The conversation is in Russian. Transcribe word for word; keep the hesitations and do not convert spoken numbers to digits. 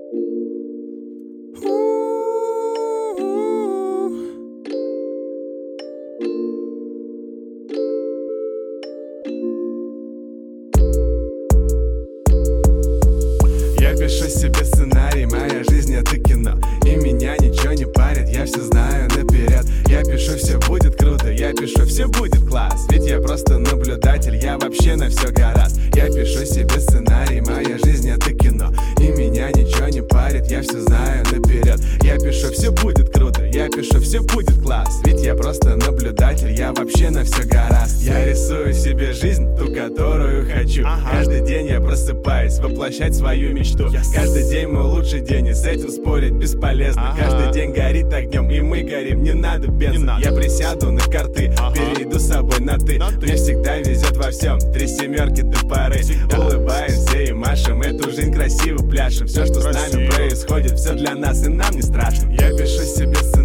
Я пишу себе сценарий, моя жизнь это кино, и меня ничего не парит, я все знаю наперед. Я пишу, все будет круто, я пишу, все будет класс, ведь я просто наблюдатель, я вообще на все гораст. Я пишу себе сценарий, моя жизнь это кино, и меня ничего не парит, я все знаю наперед. Я пишу, все будет круто, я пишу, все будет класс, ведь я просто наблюдатель, я вообще на все гораст. Я рисую себе жизнь, ту, которую хочу. Каждый день я просыпаюсь, воплощать свою мечту. Каждый день мой лучший день, и с этим спорить бесполезно. Каждый день горит огнем, и мы горим, не надо бенза. Я присяду на карты, перейду с собой на ты. Мне всегда везет во всем, три семерки до пары. Улыбаемся и машем, эту жизнь красиво пляшем. Все, что с нами происходит, все для нас, и нам не страшно. Я пишу себе